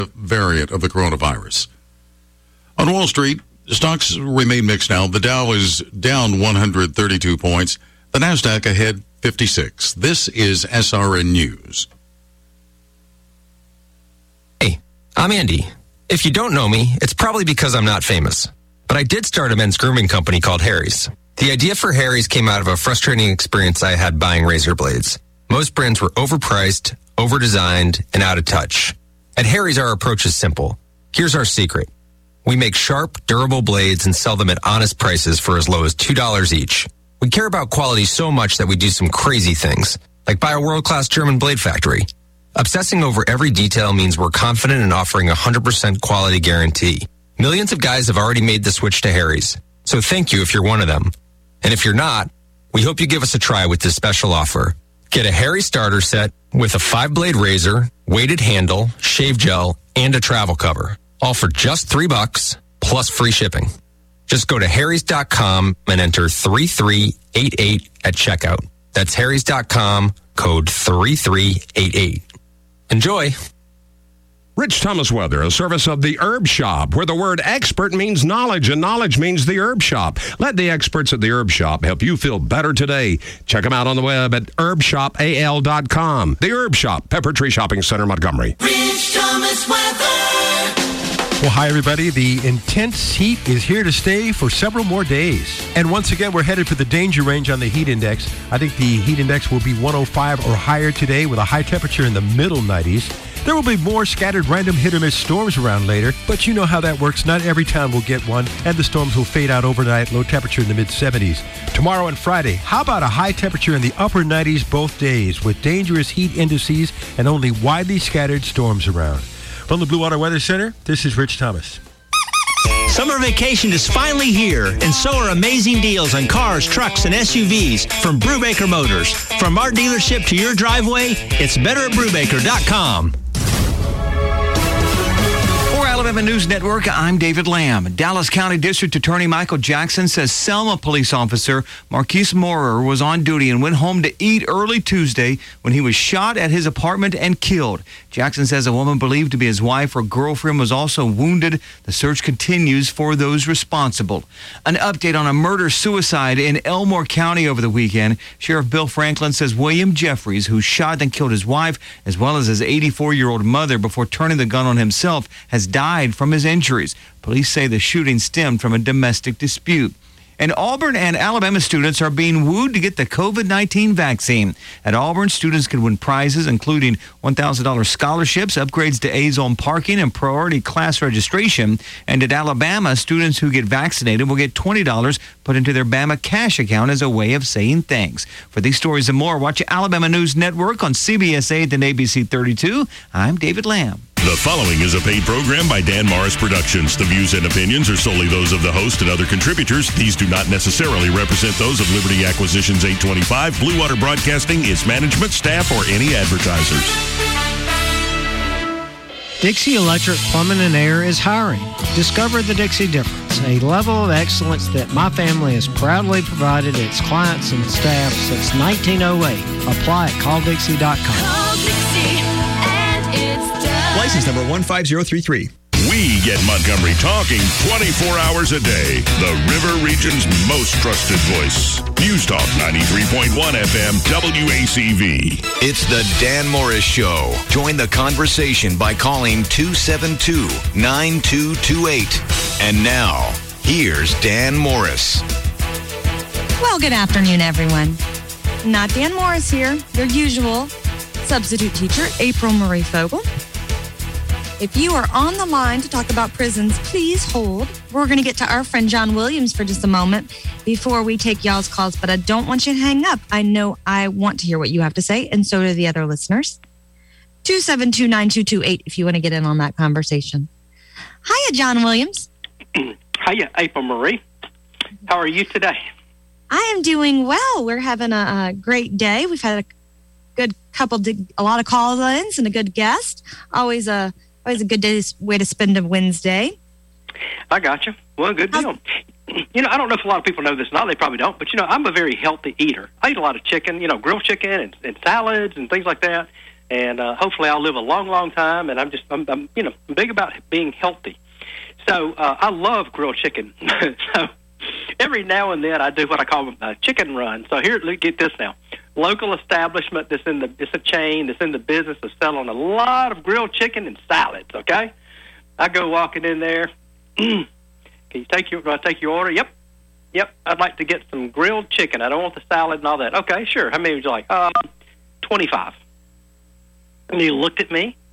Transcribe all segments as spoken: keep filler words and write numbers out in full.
variant of the coronavirus. On Wall Street, stocks remain mixed now. The Dow is down one hundred thirty-two points. The Nasdaq ahead fifty-six. This is S R N News. Hey, I'm Andy. If you don't know me, it's probably because I'm not famous. But I did start a men's grooming company called Harry's. The idea for Harry's came out of a frustrating experience I had buying razor blades. Most brands were overpriced, overdesigned, and out of touch. At Harry's, our approach is simple. Here's our secret. We make sharp, durable blades and sell them at honest prices for as low as two dollars each. We care about quality so much that we do some crazy things, like buy a world-class German blade factory. Obsessing over every detail means we're confident in offering a one hundred percent quality guarantee. Millions of guys have already made the switch to Harry's, so thank you if you're one of them. And if you're not, we hope you give us a try with this special offer. Get a Harry starter set with a five-blade razor, weighted handle, shave gel, and a travel cover, all for just three bucks plus free shipping. Just go to harrys dot com and enter three three eight eight at checkout. That's harrys dot com, code three three eight eight. Enjoy. Rich Thomas Weather, a service of the Herb Shop, where the word expert means knowledge and knowledge means the Herb Shop. Let the experts at the Herb Shop help you feel better today. Check them out on the web at herb shop a l dot com. The Herb Shop, Pepper Tree Shopping Center, Montgomery. Rich Thomas Weather. Well, hi, everybody. The intense heat is here to stay for several more days. And once again, we're headed for the danger range on the heat index. I think the heat index will be one oh five or higher today with a high temperature in the middle nineties. There will be more scattered random hit-or-miss storms around later, but you know how that works. Not every town will get one, and the storms will fade out overnight, low temperature in the mid-seventies. Tomorrow and Friday, how about a high temperature in the upper nineties both days with dangerous heat indices and only widely scattered storms around? From the Blue Water Weather Center, this is Rich Thomas. Summer vacation is finally here, and so are amazing deals on cars, trucks, and S U Vs from Brubaker Motors. From our dealership to your driveway, it's better at brubaker dot com. For Alabama News Network, I'm David Lamb. Dallas County District Attorney Michael Jackson says Selma police officer Marquise Moorer was on duty and went home to eat early Tuesday when he was shot at his apartment and killed. Jackson says a woman believed to be his wife or girlfriend was also wounded. The search continues for those responsible. An update on a murder-suicide in Elmore County over the weekend. Sheriff Bill Franklin says William Jeffries, who shot and killed his wife, as well as his eighty-four-year-old mother before turning the gun on himself, has died from his injuries. Police say the shooting stemmed from a domestic dispute. And Auburn and Alabama students are being wooed to get the covid nineteen vaccine. At Auburn, students can win prizes, including one thousand dollars scholarships, upgrades to A-zone parking, and priority class registration. And at Alabama, students who get vaccinated will get twenty dollars put into their Bama Cash account as a way of saying thanks. For these stories and more, watch Alabama News Network on C B S eight and A B C thirty-two. I'm David Lamb. The following is a paid program by Dan Morris Productions. The views and opinions are solely those of the host and other contributors. These do not necessarily represent those of Liberty Acquisitions eight twenty-five, Blue Water Broadcasting, its management, staff, or any advertisers. Dixie Electric Plumbing and Air is hiring. Discover the Dixie difference, a level of excellence that my family has proudly provided its clients and staff since nineteen oh eight. Apply at call dixie dot com. Call Dixie and it's done. License number one five zero three three. We get Montgomery talking twenty-four hours a day. The River Region's most trusted voice. News Talk ninety-three point one F M W A C V. It's the Dan Morris Show. Join the conversation by calling two seven two, nine two two eight. And now, here's Dan Morris. Well, good afternoon, everyone. Not Dan Morris here, your usual substitute teacher, April Marie Fogle. If you are on the line to talk about prisons, please hold. We're going to get to our friend John Williams for just a moment before we take y'all's calls, but I don't want you to hang up. I know I want to hear what you have to say, and so do the other listeners. two seven two, nine two two eight if you want to get in on that conversation. Hiya, John Williams. Hiya, April Marie. How are you today? I am doing well. We're having a, a great day. We've had a good couple, a lot of call-ins and a good guest. Always a Always a good day, way to spend a Wednesday. I got you. Well, good deal. You know, I don't know if a lot of people know this or not. They probably don't. But, you know, I'm a very healthy eater. I eat a lot of chicken, you know, grilled chicken and, and salads and things like that. and uh, hopefully I'll live a long, long time. And I'm just, I'm, I'm you know, I'm big about being healthy. So uh, I love grilled chicken. So every now and then I do what I call a chicken run. So here, look, get this now. Local establishment that's in the, it's a chain that's in the business of selling a lot of grilled chicken and salads, okay? I go walking in there. Can you take your, do I take your order? Yep. Yep, I'd like to get some grilled chicken. I don't want the salad and all that. Okay, sure. How many would you like? Um, twenty-five. And he looked at me.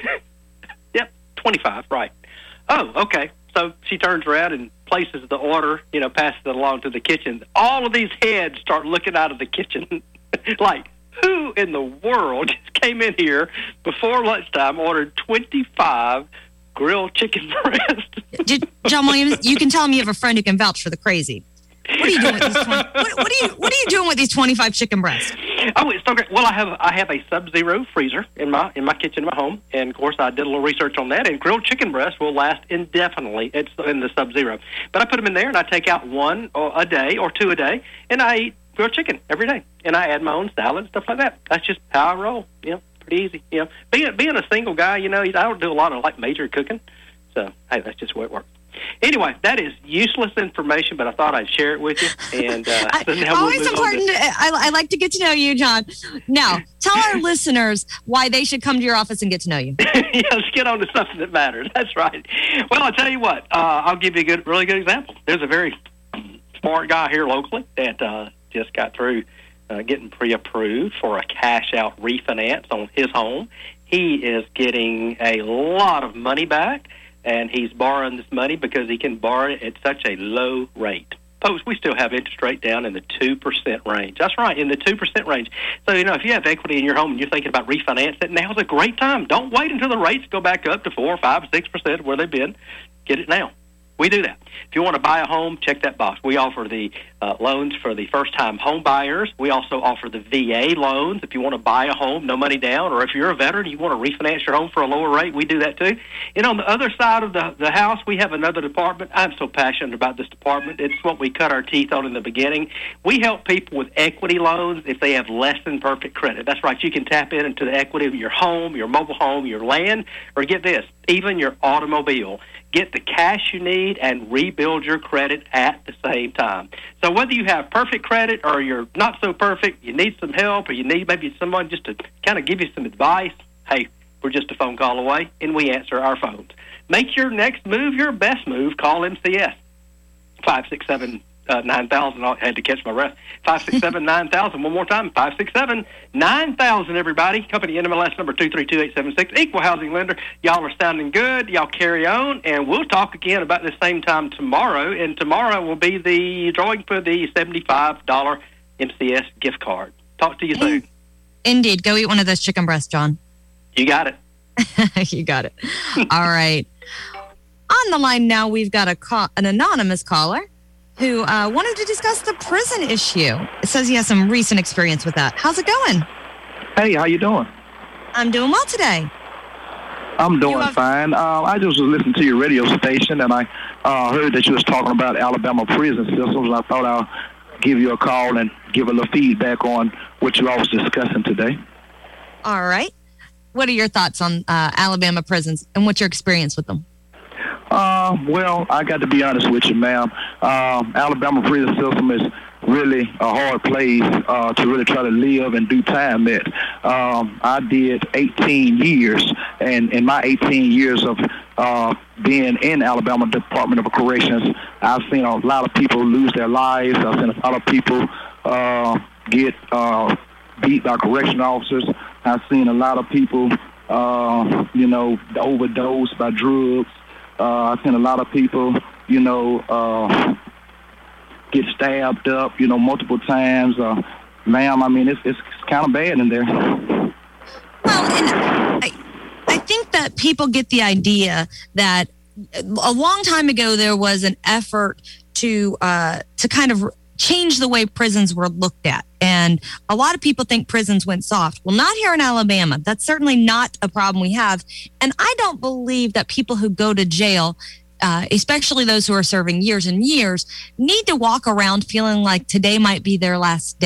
Yep, twenty-five, right. Oh, okay. So she turns around and places the order, you know, passes it along to the kitchen. All of these heads start looking out of the kitchen like, who in the world just came in here before lunchtime, ordered twenty-five grilled chicken breast? John Williams, you can tell him you have a friend who can vouch for the crazy. What are you doing with these twenty, what, what are you What are you doing with these twenty-five chicken breasts? Oh, it's so great. Well, I have I have a Sub-Zero freezer in my in my kitchen in my home, and of course I did a little research on that. And grilled chicken breasts will last indefinitely. It's in the Sub-Zero, but I put them in there, and I take out one a day or two a day, and I eat grilled chicken every day, and I add my own salad and stuff like that. That's just how I roll. You know, pretty easy. You know, being being a single guy, you know, I don't do a lot of like major cooking, so hey, that's just the way it works. Anyway, that is useless information, but I thought I'd share it with you. And uh, I, so now always we'll important. To, I, I like to get to know you, John. Now, tell our listeners why they should come to your office and get to know you. Yeah, let's get on to something that matters. That's right. Well, I'll tell you what. Uh, I'll give you a good, really good example. There's a very smart guy here locally that uh, just got through uh, getting pre-approved for a cash-out refinance on his home. He is getting a lot of money back. And he's borrowing this money because he can borrow it at such a low rate. Folks, we still have interest rate down in the two percent range. That's right, in the two percent range. So, you know, if you have equity in your home and you're thinking about refinancing, now's a great time. Don't wait until the rates go back up to four, five, six percent where they've been. Get it now. We do that. If you want to buy a home, check that box. We offer the uh, loans for the first-time home buyers. We also offer the V A loans if you want to buy a home, no money down, or if you're a veteran, you want to refinance your home for a lower rate, we do that too. And on the other side of the, the house, we have another department. I'm so passionate about this department. It's what we cut our teeth on in the beginning. We help people with equity loans if they have less than perfect credit. That's right. You can tap in into the equity of your home, your mobile home, your land, or get this, even your automobile. Get the cash you need and rebuild your credit at the same time. So whether you have perfect credit or you're not so perfect, you need some help, or you need maybe someone just to kind of give you some advice, hey, we're just a phone call away, and we answer our phones. Make your next move your best move. Call M C S. five six seven nine thousand. I had to catch my breath. five six seven nine thousand. One more time. five six seven nine thousand, everybody. Company N M L S number two three two eight seven six. Equal housing lender. Y'all are sounding good. Y'all carry on. And we'll talk again about the same time tomorrow. And tomorrow will be the drawing for the seventy-five dollars M C S gift card. Talk to you soon. Indeed. Go eat one of those chicken breasts, John. You got it. You got it. All right. On the line now, we've got a call, an anonymous caller who uh, wanted to discuss the prison issue. It says he has some recent experience with that. How's it going? Hey, how you doing? I'm doing well today. I'm doing have- fine. Uh, I just was listening to your radio station, and I uh, heard that you was talking about Alabama prison systems. I thought I'll give you a call and give a little feedback on what you all was discussing today. All right. What are your thoughts on uh, Alabama prisons, and what's your experience with them? Uh, well, I got to be honest with you, ma'am. Um, Alabama prison system is really a hard place uh, to really try to live and do time at. Um, I did eighteen years, and in my eighteen years of uh, being in Alabama Department of Corrections, I've seen a lot of people lose their lives. I've seen a lot of people uh, get uh, beat by correction officers. I've seen a lot of people, uh, you know, overdose by drugs. Uh, I've seen a lot of people, you know, uh, get stabbed up, you know, multiple times. Uh, ma'am, I mean, it's it's kind of bad in there. Well, and I, I think that people get the idea that a long time ago there was an effort to uh, to kind of change the way prisons were looked at. And a lot of people think prisons went soft. Well, not here in Alabama. That's certainly not a problem we have. And I don't believe that people who go to jail, uh, especially those who are serving years and years, need to walk around feeling like today might be their last day.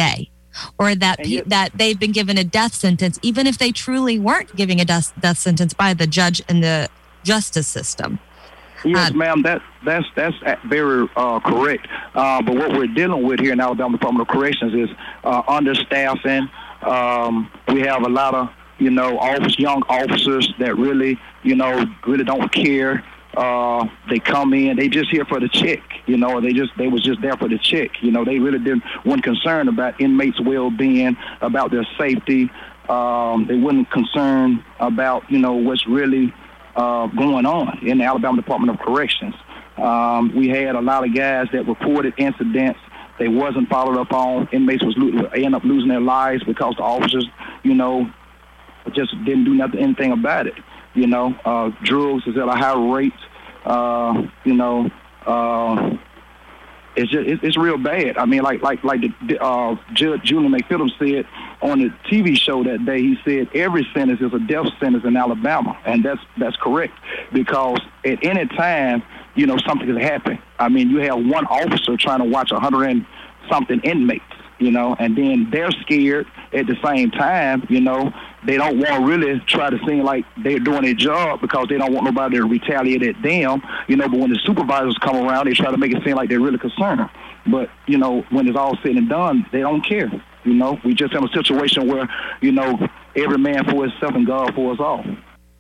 or that pe- that they've been given a death sentence, even if they truly weren't giving a death, death sentence by the judge and the justice system. Yes, uh, ma'am, that, that's that's very uh, correct. Uh, but what we're dealing with here in Alabama Department of Corrections is uh, understaffing. Um, we have a lot of, you know, office, young officers that really, you know, really don't care. Uh, they come in, they just here for the check, you know, they just, they was just there for the check. You know, they really didn't, weren't concerned about inmates' well-being, about their safety. Um, they weren't concerned about, you know, what's really uh, going on in the Alabama Department of Corrections. Um, we had a lot of guys that reported incidents. They wasn't followed up on. Inmates was lo- end up losing their lives because the officers, you know, just didn't do nothing, anything about it. You know, uh, drugs is at a high rate. Uh, you know, uh, it's just it's, it's real bad. I mean, like like like the uh, Judge Julian McPhillips said on the T V show that day. He said every sentence is a death sentence in Alabama, and that's that's correct, because at any time, you know, something could happen. I mean, you have one officer trying to watch a hundred and something inmates, you know, and then they're scared at the same time, you know. They don't want to really try to seem like they're doing their job because they don't want nobody to retaliate at them, you know, but when the supervisors come around, they try to make it seem like they're really concerned. But, you know, when it's all said and done, they don't care, you know. We just have a situation where, you know, every man for himself and God for us all.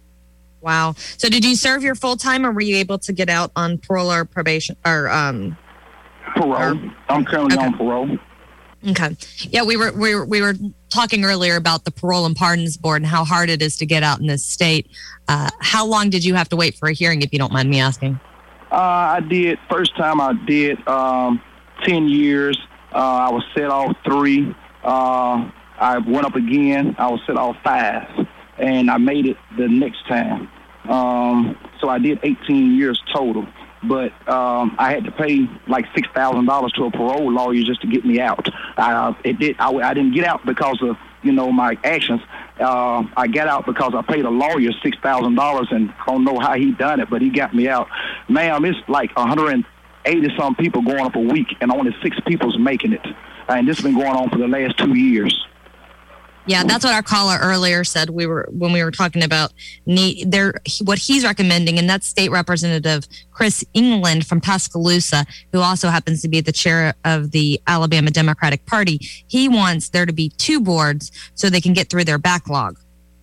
Wow. So did you serve your full time, or were you able to get out on parole or probation or um parole? Or, I'm currently okay. on parole. Okay. Yeah, we were we were we were talking earlier about the Parole and Pardons Board and how hard it is to get out in this state. Uh, how long did you have to wait for a hearing, if you don't mind me asking? Uh, I did. First time I did um, ten years. Uh, I was set off three. Uh, I went up again. I was set off five, and I made it the next time. Um, so I did eighteen years total. But um, I had to pay like six thousand dollars to a parole lawyer just to get me out. I, it did. I, I didn't get out because of, you know, my actions. Uh, I got out because I paid a lawyer six thousand dollars, and I don't know how he done it, but he got me out. Ma'am, it's like one hundred eighty some people going up a week, and only six people's making it. And this has been going on for the last two years. Yeah, that's what our caller earlier said. We were when we were talking about need there what he's recommending, and that's State Representative Chris England from Tuscaloosa, who also happens to be the chair of the Alabama Democratic Party. He wants there to be two boards so they can get through their backlog.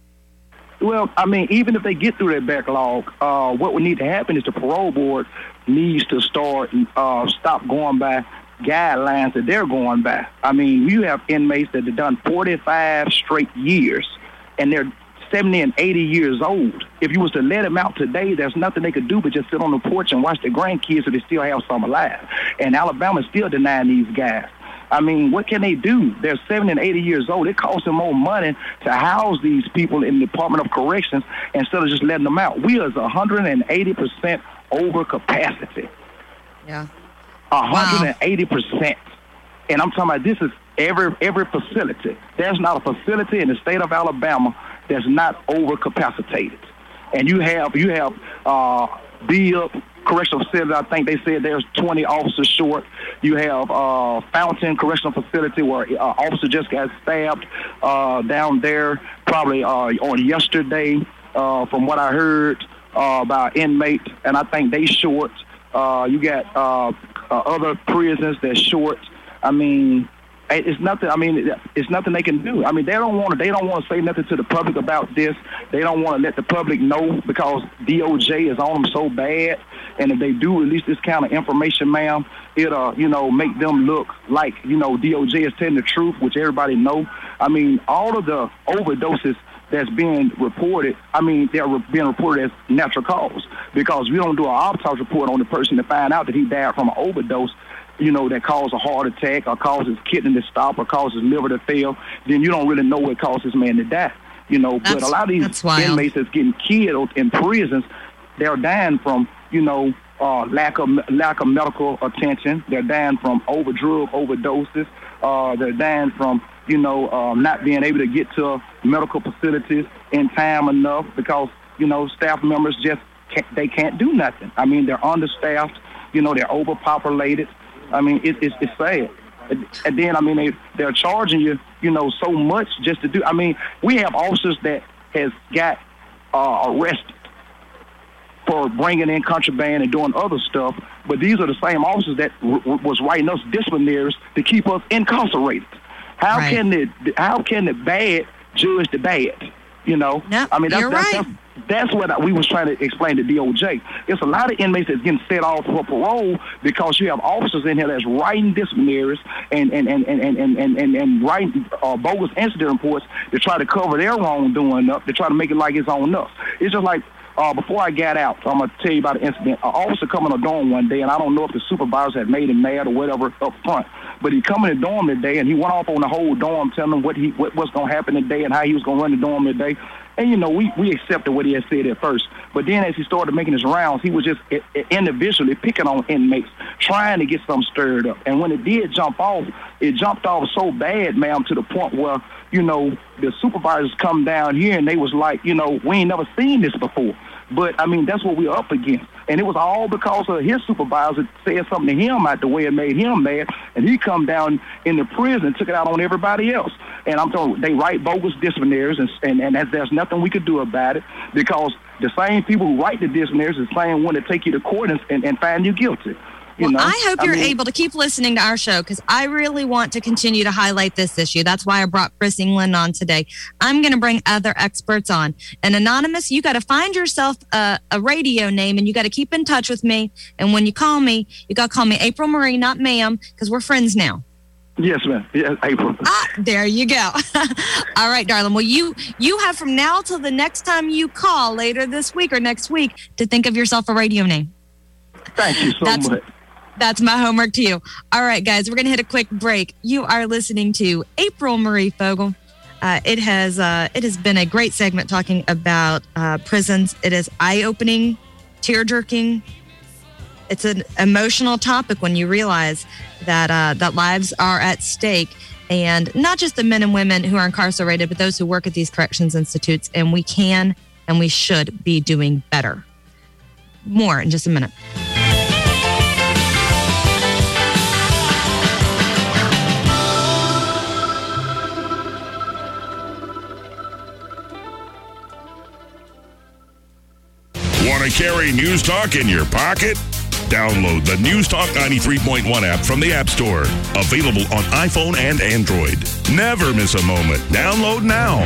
Well, I mean, even if they get through their backlog, uh, what would need to happen is the parole board needs to start uh, stop going by guidelines that they're going by. I mean, you have inmates that have done forty-five straight years, and they're seventy and eighty years old. If you was to let them out today, there's nothing they could do but just sit on the porch and watch their grandkids so they still have some alive. And Alabama's still denying these guys. I mean, what can they do? They're seventy and eighty years old. It costs them more money to house these people in the Department of Corrections instead of just letting them out. We are one hundred eighty percent over capacity. Yeah. one hundred eighty percent. And I'm talking about this is every every facility. There's not a facility in the state of Alabama that's not overcapacitated. And you have you have uh, Bibb Correctional Facility. I think they said there's twenty officers short. You have uh, Fountain Correctional Facility where uh, officer just got stabbed uh, down there probably uh, on yesterday, uh, from what I heard uh, about inmates. And I think they short. Uh, you got uh, uh, other prisons that's short. I mean, it's nothing. I mean, it's nothing they can do. I mean, they don't want to. They don't want to say nothing to the public about this. They don't want to let the public know because D O J is on them so bad. And if they do release this kind of information, ma'am, it'll, you know, make them look like, you know, D O J is telling the truth, which everybody know. I mean, all of the overdoses that's being reported, I mean, they're being reported as natural cause because we don't do an autopsy report on the person to find out that he died from an overdose, you know, that caused a heart attack or causes kidney to stop or causes liver to fail. Then you don't really know what caused this man to die, you know. That's, but a lot of these inmates that's getting killed in prisons, they're dying from, you know, uh, lack of lack of medical attention. They're dying from over drug overdoses. Uh, they're dying from, you know, uh, not being able to get to medical facilities in time enough because, you know, staff members just can't, they can't do nothing. I mean, they're understaffed. You know, they're overpopulated. I mean, it, it's, it's sad. And, and then, I mean, they, they're charging you, you know, so much just to do. I mean, we have officers that has got uh, arrested for bringing in contraband and doing other stuff, but these are the same officers that w- w- was writing us disciplinaries to keep us incarcerated. How Right. can the how can the bad judge the bad? You know, Nope, I mean, that's, you're that's, right. that's that's what I, we was trying to explain to D O J. It's a lot of inmates that's getting set off for parole because you have officers in here that's writing disciplinaries and and and and and and, and, and writing uh, bogus incident reports to try to cover their wrongdoing up, to try to make it like it's on us. It's just like. Uh, before I got out, so I'm going to tell you about an incident. An officer come in the dorm one day, and I don't know if the supervisor had made him mad or whatever up front, but he come in the dorm today, and he went off on the whole dorm telling them what he what, what's going to happen today and how he was going to run the dorm today. And, you know, we, we accepted what he had said at first. But then as he started making his rounds, he was just i- i- individually picking on inmates, trying to get something stirred up. And when it did jump off, it jumped off so bad, ma'am, to the point where, you know, the supervisors come down here and they was like, you know, we ain't never seen this before. But, I mean, that's what we're up against. And it was all because of his supervisor said something to him out the way it made him mad. And he come down in the prison and took it out on everybody else. And I'm telling you, they write bogus disciplinaries, and, and, and that's, there's nothing we could do about it because the same people who write the disciplinaries is the same one that take you to court and, and, and find you guilty. You Well, know? I hope you're mean, able to keep listening to our show because I really want to continue to highlight this issue. That's why I brought Chris England on today. I'm going to bring other experts on. And Anonymous, you got to find yourself a, a radio name and you got to keep in touch with me. And when you call me, you got to call me April Marie, not ma'am, because we're friends now. Yes, ma'am. Yes, April. Ah, there you go. All right, darling. Well, you you have from now till the next time you call later this week or next week to think of yourself a radio name. Thank you so That's- much. That's my homework to you. All right, guys, we're going to hit a quick break. You are listening to April Marie Fogel. Uh, it has uh, it has been a great segment talking about uh, prisons. It is eye-opening, tear-jerking. It's an emotional topic when you realize that uh, that lives are at stake, and not just the men and women who are incarcerated, but those who work at these corrections institutes. And we can and we should be doing better. More in just a minute. Want to carry News Talk in your pocket? Download the News Talk ninety-three point one app from the App Store. Available on iPhone and Android. Never miss a moment. Download now.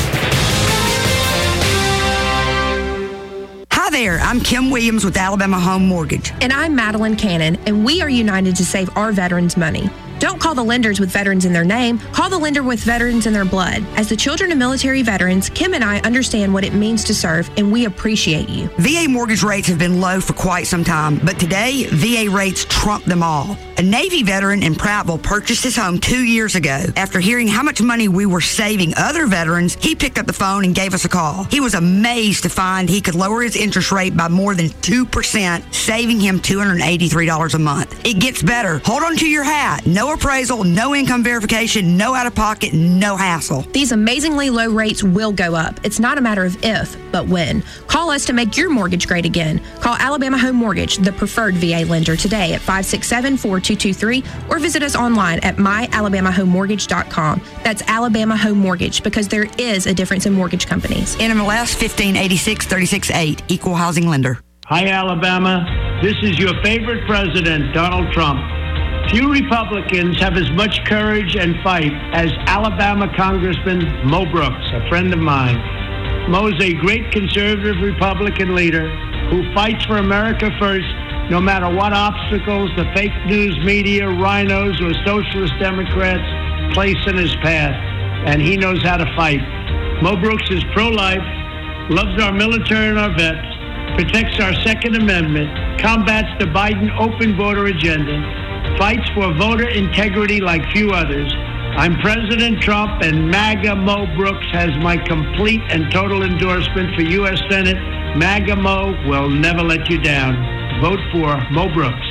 Hi there, I'm Kim Williams with Alabama Home Mortgage. And I'm Madeline Cannon, and we are united to save our veterans money. Don't call the lenders with veterans in their name. Call the lender with veterans in their blood. As the children of military veterans, Kim and I understand what it means to serve, and we appreciate you. V A mortgage rates have been low for quite some time, but today, V A rates trump them all. A Navy veteran in Prattville purchased his home two years ago. After hearing how much money we were saving other veterans, he picked up the phone and gave us a call. He was amazed to find he could lower his interest rate by more than two percent, saving him two hundred eighty-three dollars a month. It gets better. Hold on to your hat. No appraisal, no income verification, no out-of-pocket, no hassle. These amazingly low rates will go up. It's not a matter of if, but when. Call us to make your mortgage great again. Call Alabama Home Mortgage, the preferred V A lender, today at five six seven, four two two three or visit us online at my alabama home mortgage dot com. That's Alabama Home Mortgage, because there is a difference in mortgage companies. N M L S fifteen eighty-six thirty-six eight, Equal Housing Lender. Hi, Alabama. This is your favorite president, Donald Trump. Few Republicans have as much courage and fight as Alabama Congressman Mo Brooks, a friend of mine. Mo is a great conservative Republican leader who fights for America first, no matter what obstacles the fake news media, rhinos, or socialist Democrats place in his path. And he knows how to fight. Mo Brooks is pro-life, loves our military and our vets, protects our Second Amendment, combats the Biden open border agenda, fights for voter integrity like few others. I'm President Trump, and MAGA Mo Brooks has my complete and total endorsement for U S Senate. MAGA Mo will never let you down. Vote for Mo Brooks.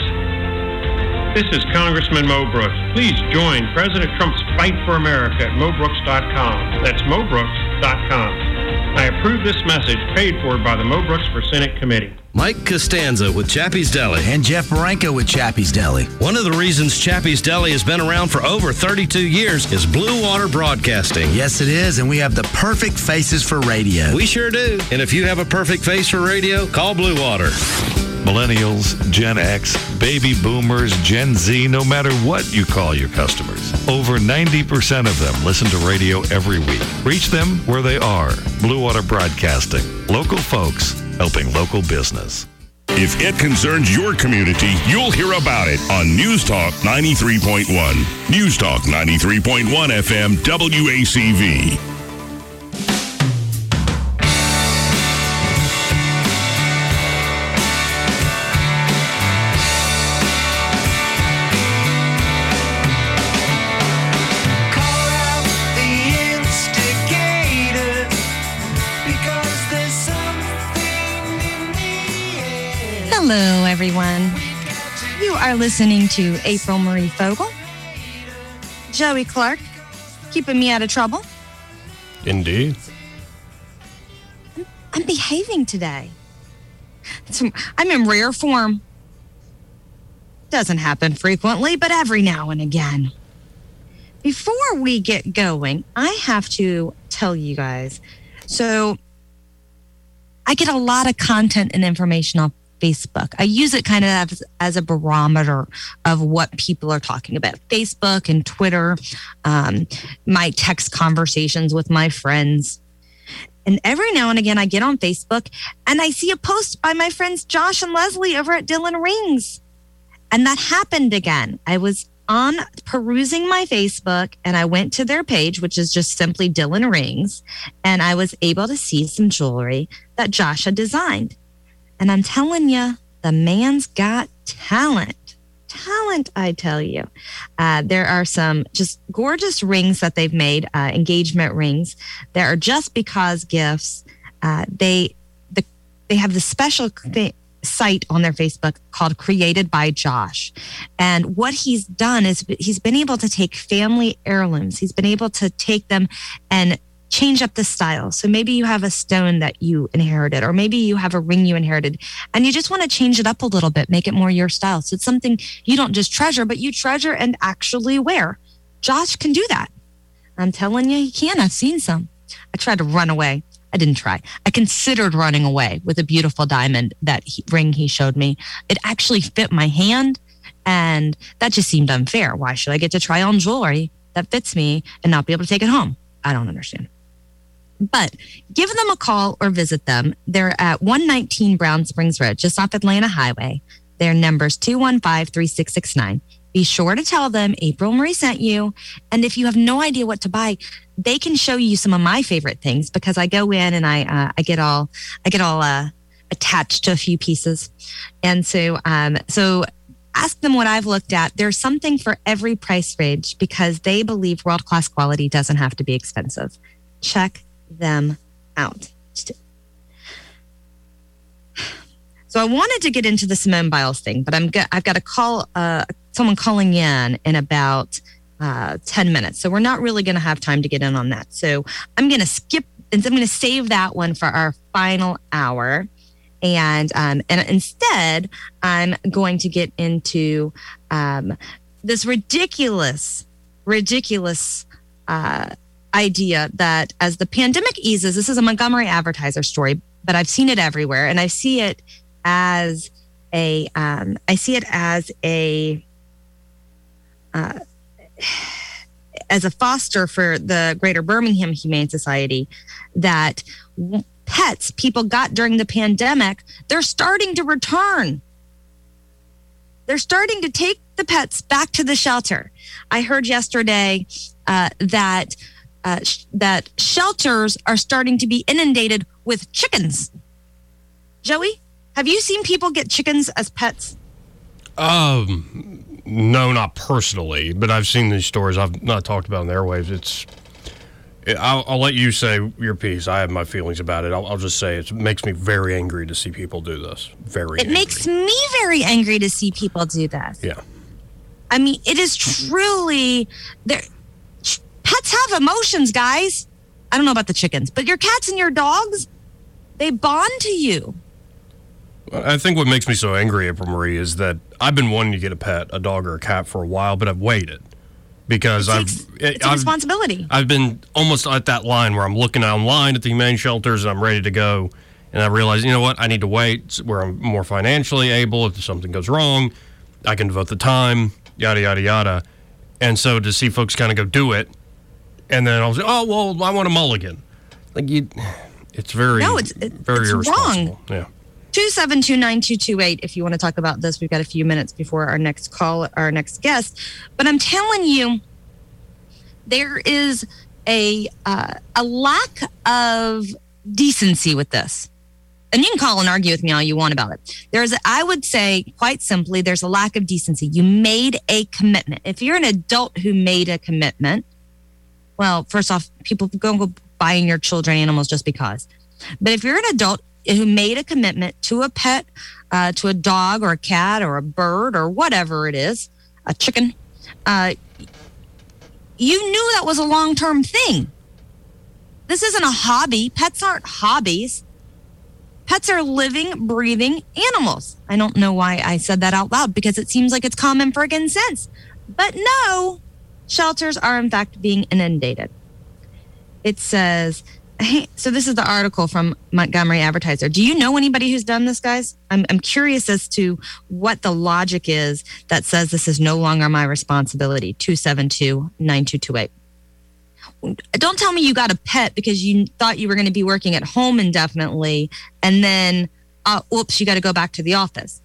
This is Congressman Mo Brooks. Please join President Trump's Fight for America at mo brooks dot com. That's mo brooks dot com. I approve this message paid for by the Mo Brooks for Senate Committee. Mike Costanza with Chappie's Deli. And Jeff Baranko with Chappie's Deli. One of the reasons Chappie's Deli has been around for over thirty-two years is Blue Water Broadcasting. Yes, it is, and we have the perfect faces for radio. We sure do. And if you have a perfect face for radio, call Blue Water. Millennials, Gen X, Baby Boomers, Gen Z, no matter what you call your customers. Over ninety percent of them listen to radio every week. Reach them where they are. Blue Water Broadcasting. Local folks helping local business. If it concerns your community, you'll hear about it on News Talk ninety-three point one. News Talk ninety-three point one F M W A C V. Hello, everyone. You are listening to April Marie Fogel, Joey Clark, keeping me out of trouble. Indeed. I'm behaving today. It's, I'm in rare form. Doesn't happen frequently, but every now and again. Before we get going, I have to tell you guys. So, I get a lot of content and information off Facebook. I use it kind of as, as a barometer of what people are talking about. Facebook and Twitter, um, my text conversations with my friends. And every now and again, I get on Facebook and I see a post by my friends Josh and Leslie over at Dylan Rings. And that happened again. I was on perusing my Facebook and I went to their page, which is just simply Dylan Rings. And I was able to see some jewelry that Josh had designed. And I'm telling you, the man's got talent. Talent, I tell you. Uh, there are some just gorgeous rings that they've made, uh, engagement rings. That are just because gifts. Uh, they the, they have the special th- site on their Facebook called Created by Josh. And what he's done is he's been able to take family heirlooms. He's been able to take them and change up the style. So maybe you have a stone that you inherited, or maybe you have a ring you inherited, and you just want to change it up a little bit, make it more your style. So it's something you don't just treasure, but you treasure and actually wear. Josh can do that. I'm telling you, he can. I've seen some. I tried to run away. I didn't try. I considered running away with a beautiful diamond, that he, ring he showed me. It actually fit my hand, and that just seemed unfair. Why should I get to try on jewelry that fits me and not be able to take it home? I don't understand. But give them a call or visit them. They're at one nineteen Brown Springs Road, just off Atlanta Highway. Their number's two one five, three six six nine. Be sure to tell them April Marie sent you. And if you have no idea what to buy, they can show you some of my favorite things, because I go in and I uh, I get all I get all uh, attached to a few pieces. And so um, so ask them what I've looked at. There's something for every price range, because they believe world-class quality doesn't have to be expensive. Check them out. So I wanted to get into the Simone Biles thing, but I'm go- I've got to call uh, someone calling in in about uh, ten minutes. So we're not really going to have time to get in on that. So I'm going to skip, and I'm going to save that one for our final hour. And um, and instead, I'm going to get into um, this ridiculous, ridiculous uh idea that as the pandemic eases, this is a Montgomery Advertiser story, but I've seen it everywhere, and I see it as a, um, I see it as a, uh, as a foster for the Greater Birmingham Humane Society, that pets people got during the pandemic, they're starting to return. They're starting to take the pets back to the shelter. I heard yesterday uh, that Uh, sh- that shelters are starting to be inundated with chickens. Joey, have you seen people get chickens as pets? Um, no, not personally, but I've seen these stories. I've not talked about in the airwaves. It's, it, I'll, I'll let you say your piece. I have my feelings about it. I'll, I'll just say it makes me very angry to see people do this. Very It angry. makes me very angry to see people do this. Yeah. I mean, it is truly... there. Pets have emotions, guys. I don't know about the chickens, but your cats and your dogs, they bond to you. I think what makes me so angry, April Marie, is that I've been wanting to get a pet, a dog or a cat, for a while, but I've waited because it I've takes, it's a I've, responsibility. I've been almost at that line where I'm looking online at the humane shelters and I'm ready to go, and I realize, you know what, I need to wait where I'm more financially able. If something goes wrong, I can devote the time, yada yada yada. And so to see folks kind of go do it, and then I'll say, oh well, I want a mulligan. Like you, it's very No, it's- it- very it's irresponsible. wrong. Yeah. two seven two, nine two two eight if you want to talk about this. We've got a few minutes before our next call, our next guest. But I'm telling you, there is a uh, a lack of decency with this. And you can call and argue with me all you want about it. There's, I would say, quite simply, there's a lack of decency. You made a commitment. If you're an adult who made a commitment, well, first off, people go go buying your children animals just because. But if you're an adult who made a commitment to a pet, uh, to a dog or a cat or a bird or whatever it is, a chicken, uh, you knew that was a long-term thing. This isn't a hobby. Pets aren't hobbies. Pets are living, breathing animals. I don't know why I said that out loud because it seems like it's common friggin' sense. But no, shelters are in fact being inundated. It says, hey, so this is the article from Montgomery Advertiser. Do you know anybody who's done this, guys? I'm, I'm curious as to what the logic is that says this is no longer my responsibility. two seven two, nine two two eight. Don't tell me you got a pet because you thought you were going to be working at home indefinitely, and then, uh, oops, you got to go back to the office.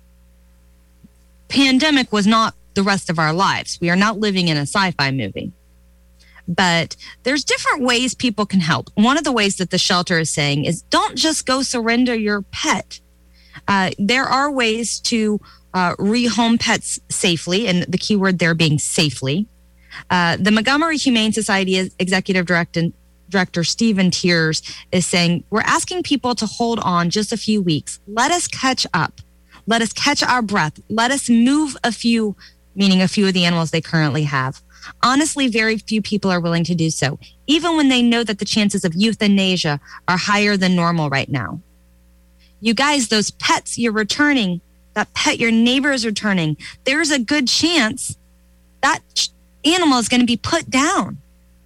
Pandemic was not the rest of our lives. We are not living in a sci-fi movie. But there's different ways people can help. One of the ways that the shelter is saying is don't just go surrender your pet. Uh, there are ways to uh, rehome pets safely, and the key word there being safely. Uh, the Montgomery Humane Society Executive Director, Director Stephen Tiers is saying, we're asking people to hold on just a few weeks. Let us catch up. Let us catch our breath. Let us move a few, meaning a few of the animals they currently have. Honestly, very few people are willing to do so, even when they know that the chances of euthanasia are higher than normal right now. You guys, those pets you're returning, that pet your neighbor is returning, there's a good chance that animal is going to be put down.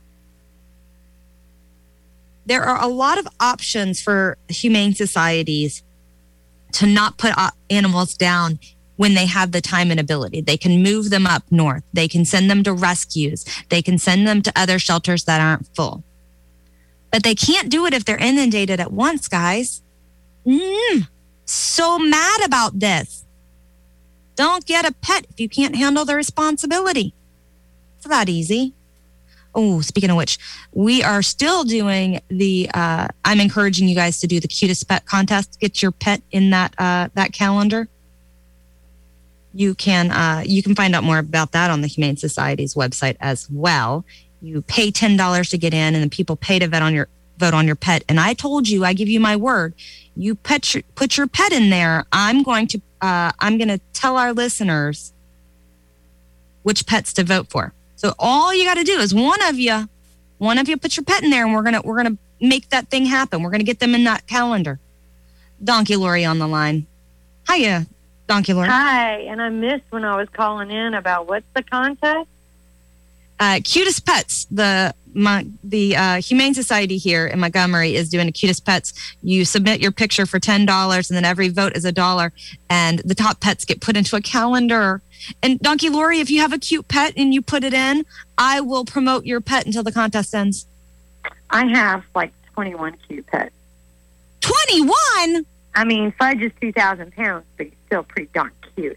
There are a lot of options for humane societies to not put animals down when they have the time and ability. They can move them up north. They can send them to rescues. They can send them to other shelters that aren't full. But they can't do it if they're inundated at once, guys. Mm, so mad about this. Don't get a pet if you can't handle the responsibility. It's that easy. Oh, speaking of which, we are still doing the, uh, I'm encouraging you guys to do the cutest pet contest. Get your pet in that uh, that calendar. You can uh, you can find out more about that on the Humane Society's website as well. You pay ten dollars to get in, and the people pay to vote on your vote on your pet. And I told you, I give you my word. You pet your, put your pet in there. I'm going to uh, I'm going to tell our listeners which pets to vote for. So all you got to do is one of you, one of you put your pet in there, and we're gonna we're gonna make that thing happen. We're gonna get them in that calendar. Donkey Lori on the line. Hiya, Donkey Lori. Hi, and I missed when I was calling in about what's the contest? Uh, cutest Pets. The my, the uh, Humane Society here in Montgomery is doing a Cutest Pets. You submit your picture for ten dollars, and then every vote is a dollar, and the top pets get put into a calendar. And Donkey Lori, if you have a cute pet and you put it in, I will promote your pet until the contest ends. I have like twenty-one cute pets. twenty-one? I mean, Fudge is two thousand pounds, but he's still pretty darn cute.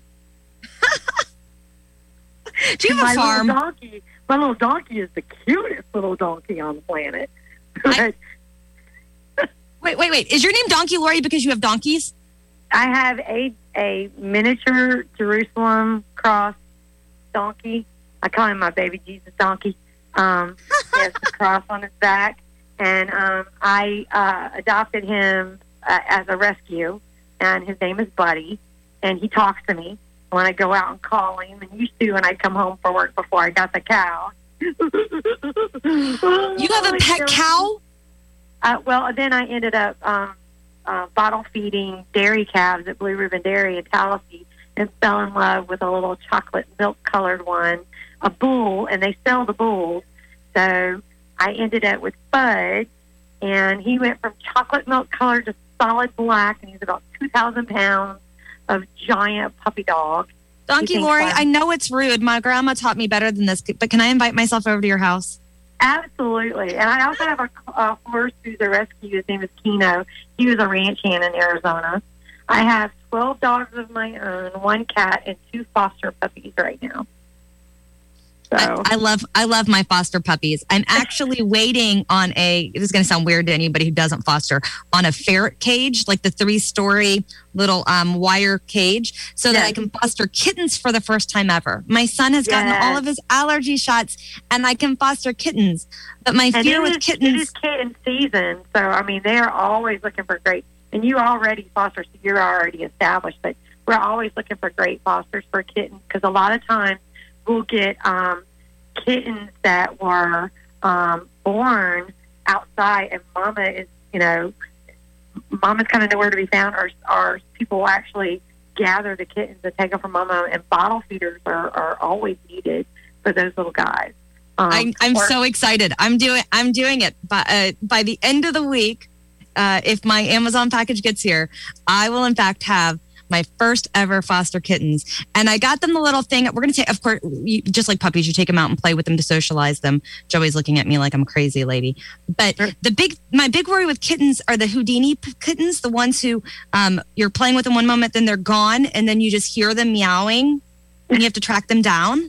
Do you have my a farm? Little donkey, my little donkey is the cutest little donkey on the planet. I, wait, wait, wait. Is your name Donkey Lori because you have donkeys? I have a a miniature Jerusalem cross donkey. I call him my baby Jesus donkey. Um, he has the cross on his back, and um, I uh, adopted him uh, as a rescue. And his name is Buddy, and he talks to me when I go out and call him. And used to when I come home for work before I got the cow. You have a pet cow? Uh, well, then I ended up. Um, uh, bottle feeding dairy calves at Blue Ribbon Dairy in Tallahassee and fell in love with a little chocolate milk-colored one, a bull, and they sell the bulls. So I ended up with Bud, and he went from chocolate milk-colored to solid black, and he's about two thousand pounds of giant puppy dog. Donkey Lori, I know it's rude. My grandma taught me better than this, but can I invite myself over to your house? Absolutely. And I also have a, a horse who's a rescue. His name is Keno. He was a ranch hand in Arizona. I have twelve dogs of my own, one cat, and two foster puppies right now. So I, I love I love my foster puppies. I'm actually waiting on a, this is going to sound weird to anybody who doesn't foster, on a ferret cage, like the three-story little um, wire cage, so yes. that I can foster kittens for the first time ever. My son has gotten yes. all of his allergy shots, and I can foster kittens. But my and fear with is, kittens... It is kitten season, so, I mean, they are always looking for great, and you already foster, so you're already established, but we're always looking for great fosters for kittens, because a lot of times we'll get um, kittens that were um, born outside, and mama is, you know, mama's kind of nowhere to be found, or, or people will actually gather the kittens and take them from mama, and bottle feeders are, are always needed for those little guys. Um, I'm, I'm or, so excited. I'm doing I'm doing it. By, uh, by the end of the week, uh, if my Amazon package gets here, I will in fact have my first ever foster kittens. And I got them the little thing. We're going to take, of course, you, just like puppies, you take them out and play with them to socialize them. Joey's looking at me like I'm a crazy lady. But the big, my big worry with kittens are the Houdini p- kittens, the ones who um, you're playing with them one moment, then they're gone, and then you just hear them meowing, and you have to track them down.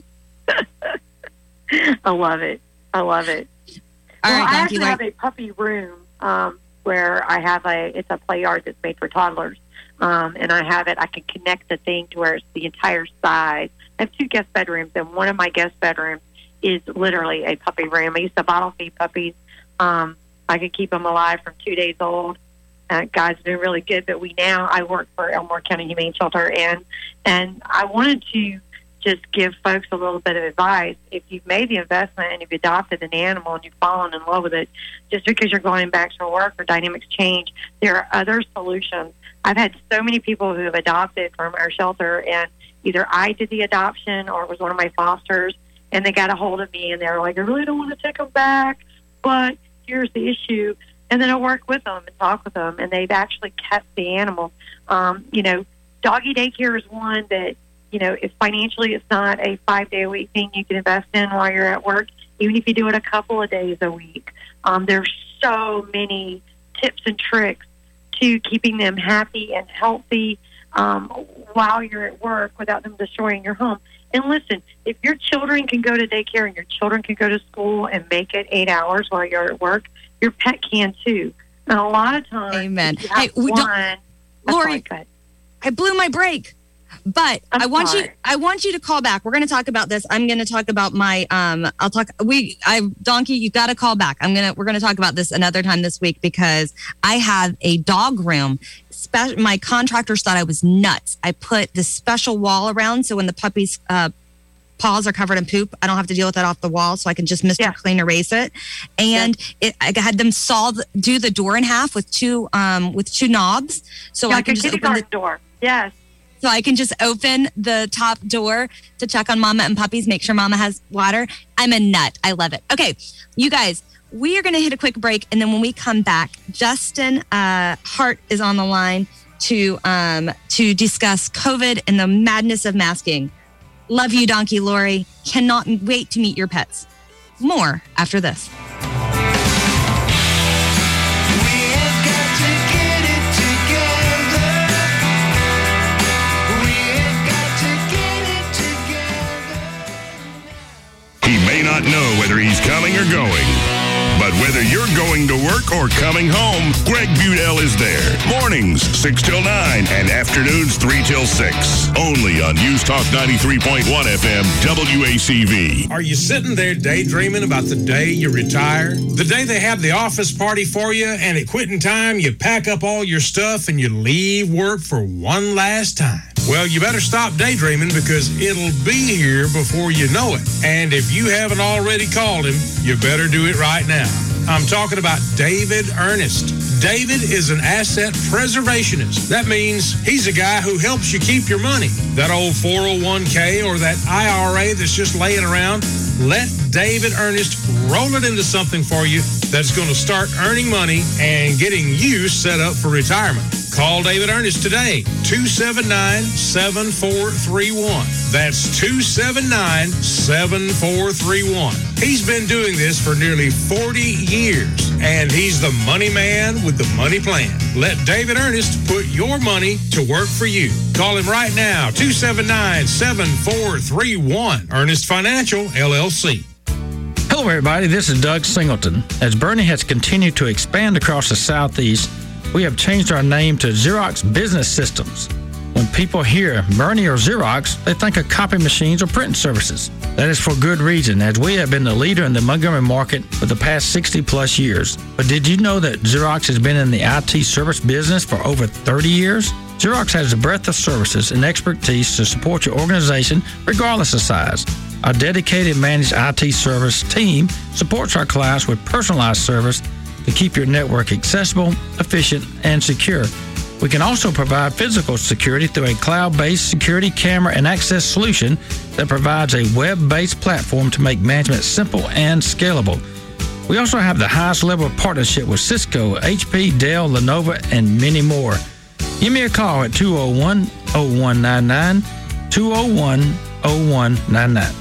I love it. I love it. All well, right, I Donkey, actually have a puppy room um, where I have a, it's a play yard that's made for toddlers. Um, and I have it, I can connect the thing to where it's the entire size. I have two guest bedrooms, and one of my guest bedrooms is literally a puppy room. I used to bottle feed puppies. Um, I could keep them alive from two days old. Uh, guys are doing really good, but we now, I work for Elmore County Humane Shelter, and, and I wanted to just give folks a little bit of advice. If you've made the investment and you've adopted an animal and you've fallen in love with it, just because you're going back to work or dynamics change, there are other solutions. I've had so many people who have adopted from our shelter, and either I did the adoption or it was one of my fosters, and they got a hold of me and they were like, I really don't want to take them back, but here's the issue. And then I work with them and talk with them, and they've actually kept the animal. Um, you know, doggy daycare is one that, you know, if financially it's not a five-day-a-week thing you can invest in while you're at work, even if you do it a couple of days a week. Um, there's so many tips and tricks to keeping them happy and healthy um, while you're at work without them destroying your home. And listen, if your children can go to daycare and your children can go to school and make it eight hours while you're at work, your pet can too. And a lot of times, Amen. If you have Hey, we don't- one, Lori, I blew my break. But I'm I want sorry. you. I want you to call back. We're going to talk about this. I'm going to talk about my. Um, I'll talk. We. I Donkey. You got to call back. I'm gonna. We're going to talk about this another time this week because I have a dog room. Spe- my contractors thought I was nuts. I put this special wall around so when the puppies' uh, paws are covered in poop, I don't have to deal with that off the wall. So I can just Mister Clean erase it. And yeah. it, I had them saw the, do the door in half with two um with two knobs. So yeah, I like can a just open kindergarten the door. Yes. So I can just open the top door to check on mama and puppies, make sure mama has water. I'm a nut. I love it. Okay, you guys, we are going to hit a quick break. And then when we come back, Justin uh, Hart is on the line to um, to discuss COVID and the madness of masking. Love you, Donkey Lori. Cannot wait to meet your pets. More after this. He may not know whether he's coming or going, but whether you're going to work or coming home, Greg Budell is there. Mornings, six till nine, and afternoons, three till six. Only on News Talk ninety-three point one F M, W A C V. Are you sitting there daydreaming about the day you retire? The day they have the office party for you, and at quitting time, you pack up all your stuff and you leave work for one last time? Well, you better stop daydreaming because it'll be here before you know it. And if you haven't already called him, you better do it right now. I'm talking about David Ernest. David is an asset preservationist. That means he's a guy who helps you keep your money. That old four oh one k or that I R A that's just laying around, let David Ernest roll it into something for you that's going to start earning money and getting you set up for retirement. Call David Ernest today, two seven nine, seven four three one. That's two seven nine, seven four three one. He's been doing this for nearly forty years, and he's the money man with the money plan. Let David Ernest put your money to work for you. Call him right now, two seven nine, seven four three one. Ernest Financial, L L C. Hello, everybody. This is Doug Singleton. As Bernie has continued to expand across the Southeast, we have changed our name to Xerox Business Systems. When people hear Bernie or Xerox, they think of copy machines or printing services. That is for good reason, as we have been the leader in the Montgomery market for the past sixty plus years. But did you know that Xerox has been in the I T service business for over thirty years? Xerox has a breadth of services and expertise to support your organization regardless of size. Our dedicated managed I T service team supports our clients with personalized service to keep your network accessible, efficient, and secure. We can also provide physical security through a cloud-based security camera and access solution that provides a web-based platform to make management simple and scalable. We also have the highest level of partnership with Cisco, H P, Dell, Lenovo, and many more. Give me a call at two oh one, oh one nine nine, two oh one, oh one nine nine.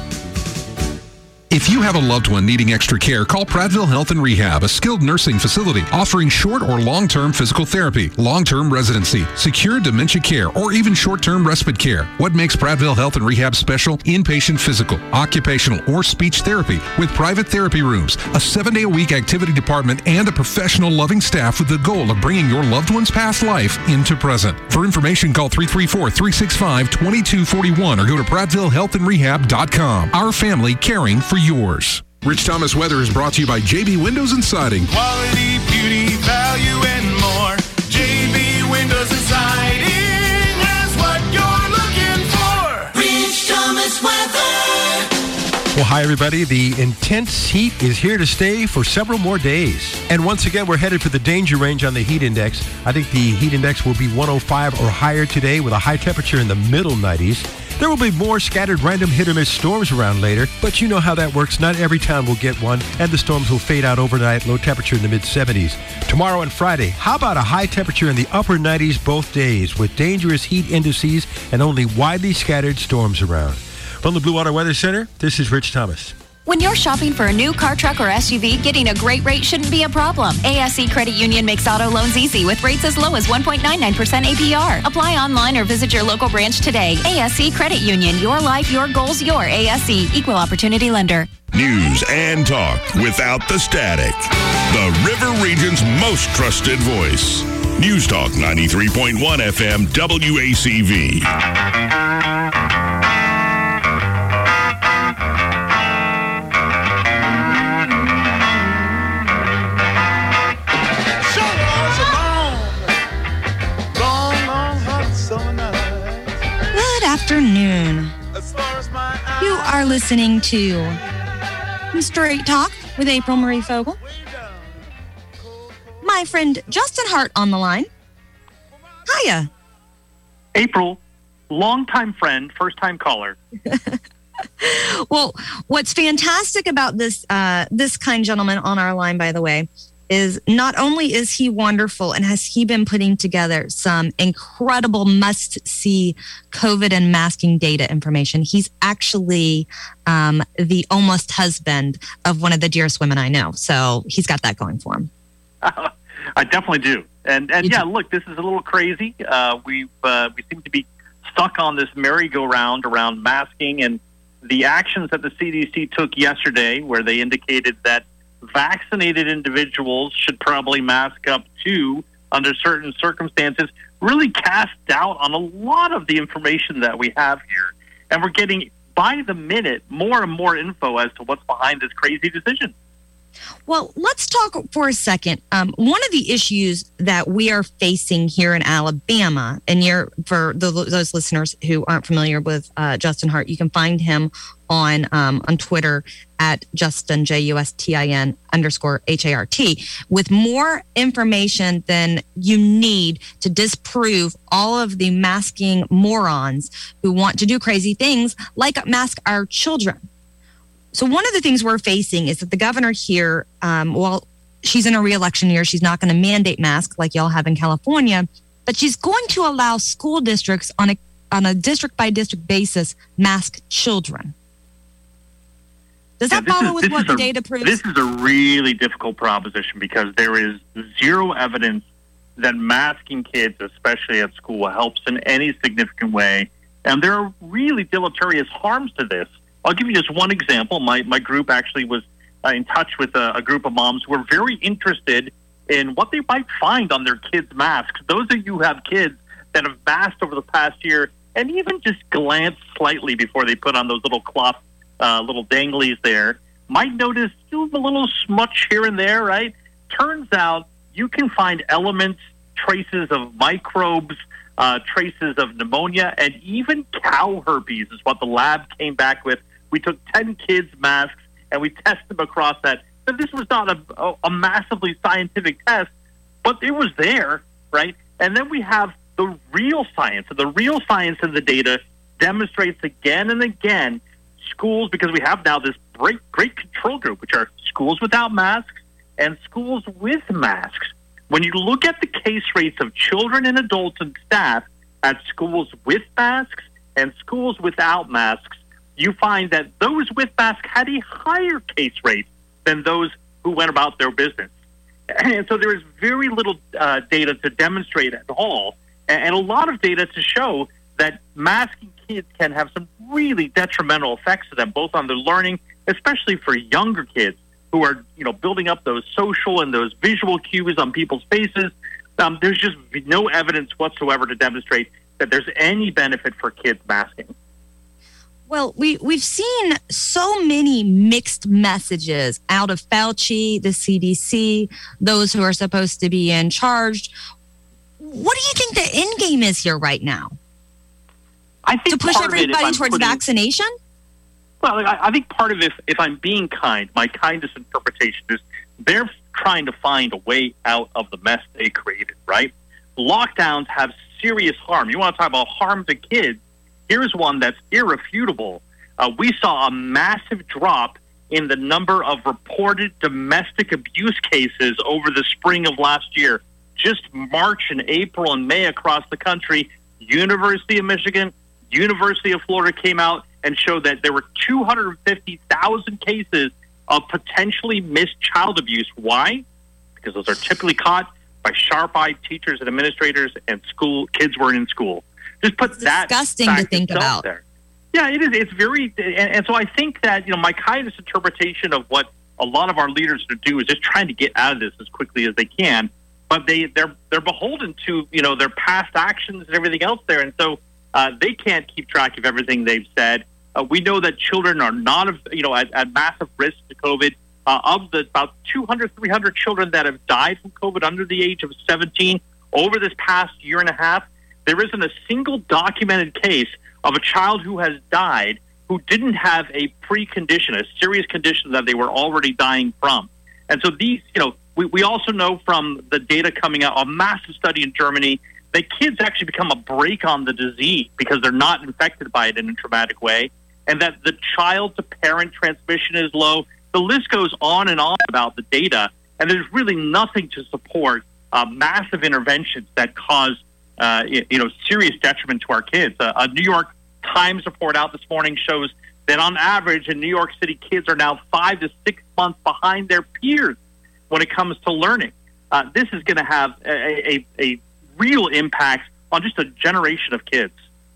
If you have a loved one needing extra care, call Prattville Health and Rehab, a skilled nursing facility offering short or long-term physical therapy, long-term residency, secure dementia care, or even short-term respite care. What makes Prattville Health and Rehab special? Inpatient physical, occupational, or speech therapy with private therapy rooms, a seven-day-a-week activity department, and a professional, loving staff with the goal of bringing your loved one's past life into present. For information, call three three four, three six five, two two four one or go to prattville health and rehab dot com. Our family caring for yours. Rich Thomas Weather is brought to you by J B Windows and Siding. Quality, beauty, value, and more. J B Windows and Siding has what you're looking for. Rich Thomas Weather. Well, hi, everybody. The intense heat is here to stay for several more days. And once again, we're headed for the danger range on the heat index. I think the heat index will be one oh five or higher today with a high temperature in the middle nineties. There will be more scattered random hit-or-miss storms around later, but you know how that works. Not every town will get one, and the storms will fade out overnight, low temperature in the mid-seventies. Tomorrow and Friday, how about a high temperature in the upper nineties both days with dangerous heat indices and only widely scattered storms around? From the Blue Water Weather Center, this is Rich Thomas. When you're shopping for a new car, truck, or S U V, getting a great rate shouldn't be a problem. A S E Credit Union makes auto loans easy with rates as low as one point nine nine percent A P R. Apply online or visit your local branch today. A S E Credit Union, your life, your goals, your A S E. Equal Opportunity Lender. News and talk without the static. The River Region's most trusted voice. News Talk ninety-three point one F M W A C V. Afternoon. You are listening to Straight Talk with April Marie Fogel. My friend Justin Hart on the line. Hiya. April, longtime friend, first-time caller. Well, what's fantastic about this uh, this kind gentleman on our line, by the way, is not only is he wonderful and has he been putting together some incredible must-see COVID and masking data information, he's actually um, the almost husband of one of the dearest women I know. So he's got that going for him. Uh, I definitely do. And and yeah, look, this is a little crazy. Uh, we uh, we seem to be stuck on this merry-go-round around masking and the actions that the C D C took yesterday where they indicated that vaccinated individuals should probably mask up too under certain circumstances, really cast doubt on a lot of the information that we have here. And we're getting, by the minute, more and more info as to what's behind this crazy decision. Well, let's talk for a second. Um, one of the issues that we are facing here in Alabama, and you're, for the, those listeners who aren't familiar with uh, Justin Hart, you can find him on um, on Twitter at Justin, J U S T I N underscore H A R T, with more information than you need to disprove all of the masking morons who want to do crazy things like mask our children. So one of the things we're facing is that the governor here, um, well, she's in a re-election year. She's not going to mandate masks like y'all have in California, but she's going to allow school districts on a on a district by district basis mask children. Does Yeah, that this follow is- with this what is the a- data proves? This is a really difficult proposition because there is zero evidence that masking kids, especially at school, helps in any significant way. And there are really deleterious harms to this. I'll give you just one example. My my group actually was uh, in touch with a, a group of moms who were very interested in what they might find on their kids' masks. Those of you who have kids that have masked over the past year and even just glanced slightly before they put on those little cloth uh, little danglies there might notice a little smudge here and there, right? Turns out you can find elements, traces of microbes, uh, traces of pneumonia, and even cow herpes is what the lab came back with. We took ten kids' masks and we tested them across that. But this was not a, a massively scientific test, but it was there, right? And then we have the real science. And the real science in the data demonstrates again and again schools, because we have now this great, great control group, which are schools without masks and schools with masks. When you look at the case rates of children and adults and staff at schools with masks and schools without masks, you find that those with masks had a higher case rate than those who went about their business. And so there is very little uh, data to demonstrate at all, and, and a lot of data to show that masking kids can have some really detrimental effects to them, both on their learning, especially for younger kids who are, you know, building up those social and those visual cues on people's faces. Um, there's just no evidence whatsoever to demonstrate that there's any benefit for kids masking. Well, we, we've seen so many mixed messages out of Fauci, the C D C, those who are supposed to be in charge. What do you think the end game is here right now? I think to push part of it, if everybody I'm towards putting- vaccination? Well, I, I think part of it, if, if I'm being kind, my kindest interpretation is they're trying to find a way out of the mess they created, right? Lockdowns have serious harm. You want to talk about harm to kids? Here's one that's irrefutable. Uh, we saw a massive drop in the number of reported domestic abuse cases over the spring of last year. Just March and April and May across the country, University of Michigan, University of Florida came out and showed that there were two hundred fifty thousand cases of potentially missed child abuse. Why? Because those are typically caught by sharp-eyed teachers and administrators, and school kids weren't in school. Just put It's that disgusting to fact think itself about. there. Yeah, it is. It's very, and, and so I think that, you know, my kindest interpretation of what a lot of our leaders to do is just trying to get out of this as quickly as they can. But they they're they're beholden to, you know, their past actions and everything else there, and so uh, they can't keep track of everything they've said. Uh, we know that children are not, you know, at, at massive risk to COVID. Uh, of the about two hundred, three hundred children that have died from COVID under the age of seventeen over this past year and a half, there isn't a single documented case of a child who has died who didn't have a precondition, a serious condition that they were already dying from. And so these, you know, we, we also know from the data coming out, a massive study in Germany, that kids actually become a brake on the disease because they're not infected by it in a traumatic way, and that the child-to-parent transmission is low. The list goes on and on about the data, and there's really nothing to support uh, massive interventions that cause, uh, you, you know, serious detriment to our kids. Uh, a New York Times report out this morning shows that on average in New York City, kids are now five to six months behind their peers when it comes to learning. Uh, this is going to have a, a, a real impact on just a generation of kids.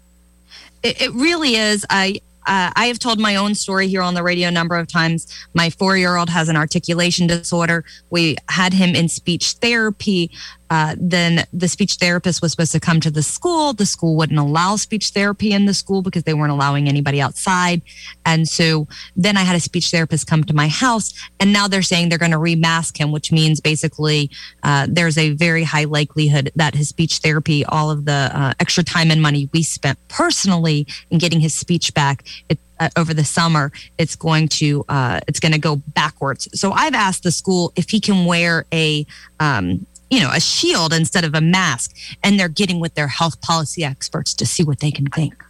It, it really is. I uh, I have told my own story here on the radio a number of times. My four-year-old has an articulation disorder. We had him in speech therapy. uh, then the speech therapist was supposed to come to the school. The school wouldn't allow speech therapy in the school because they weren't allowing anybody outside. And so then I had a speech therapist come to my house, and now they're saying they're going to remask him, which means basically uh, there's a very high likelihood that his speech therapy, all of the uh, extra time and money we spent personally in getting his speech back, it, uh, over the summer, it's going to uh, it's going to go backwards. So I've asked the school if he can wear a um, you know a shield instead of a mask, and they're getting with their health policy experts to see what they can think.